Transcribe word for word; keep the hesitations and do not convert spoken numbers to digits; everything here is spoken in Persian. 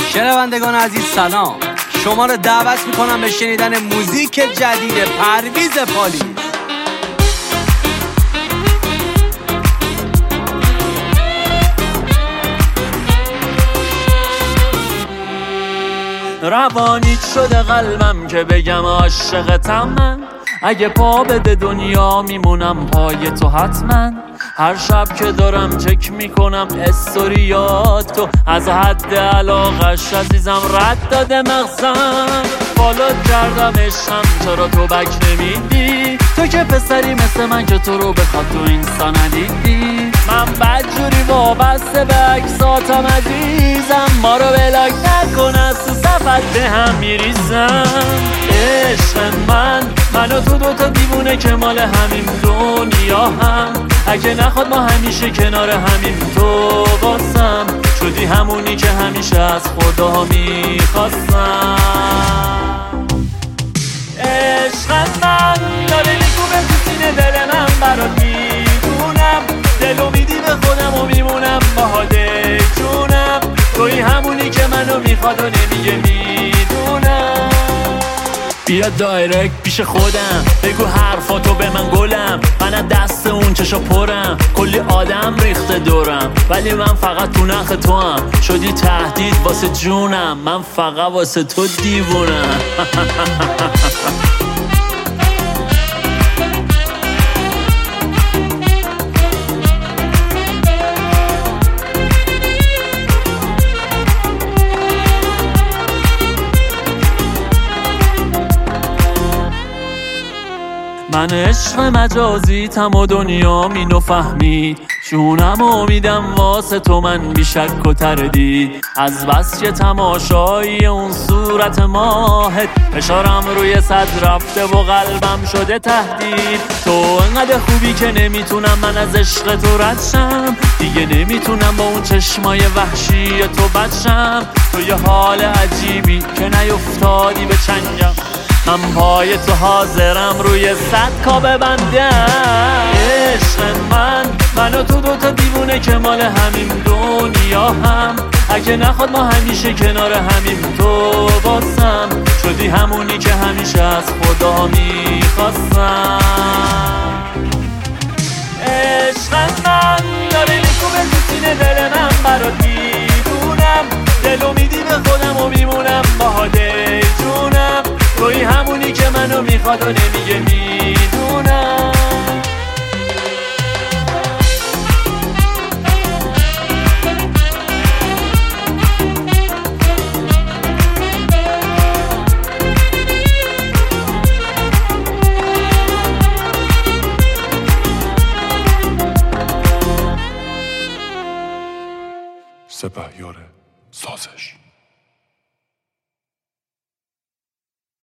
شنوندگان عزیز سلام، شما رو دعوت میکنم به شنیدن موزیک جدید پرویز پالی. روانیت شده قلبم که بگم عاشقتم من. اگه پا بده دنیا میمونم پای تو حتما. هر شب که دارم چک میکنم استوریات تو، از حد علاقش عزیزم رد داده مغزم. فالوت کردم عشقم چرا تو بک نمیدی؟ تو که پسری مثل من که تو رو بخواد تو اینستا ندیدی. من بدجوری وابسته به عکساتم عزیزم، ما رو بلاک نکن از تو صفت به هم میریزم. عشق من منو تو دوتا دیوونه که مال همین دنیا هم، اگه نخواد ما همیشه کنار همین تو واسم. شدی همونی که همیشه از خدا میخواستم. عشق من داره میگوبه تو سینه دل من برات میدونم. دلو میدی به خودم و میمونم باهاده جونم. توی همونی که منو میخواد و نمیگه میدونم. بیا دایرکت پیش خودم بگو حرفاتو به من گلم. من از دست اون چشا پرم، کلی آدم ریخته دورم، ولی من فقط تو نخ تو هم. شدی تهدید واسه جونم، من فقط واسه تو دیوونم. من عشق مجازی تم و دنیا مینو فهمید. جونم امیدم واسه تو من بی شک و تردید. از بس که تماشایی اون صورت ماهت، فشارم روی صد رفته و قلبم شده تهدید. تو انقدر خوبی که نمیتونم من از عشق تو رد شم. دیگه نمیتونم با اون چشمای وحشی تو بچم. تو یه حال عجیبی که نیفتادی به چنگم. من پای تو حاضرم روی صد کا ببندم. عشق من منو تو دوتا دیوونه که مال همین دنیا هم، اگه نخواد ما همیشه کنار همین تو واسم. شدی همونی که همیشه از خدا میخواستم. عشق من داره میکوبه تو سینه دل من برات میدونم. دلو میدی به خودم و میمونم باهاده جونم. توی همونی که منو میخواد و نمیگه میدونم. سپهیار سازش.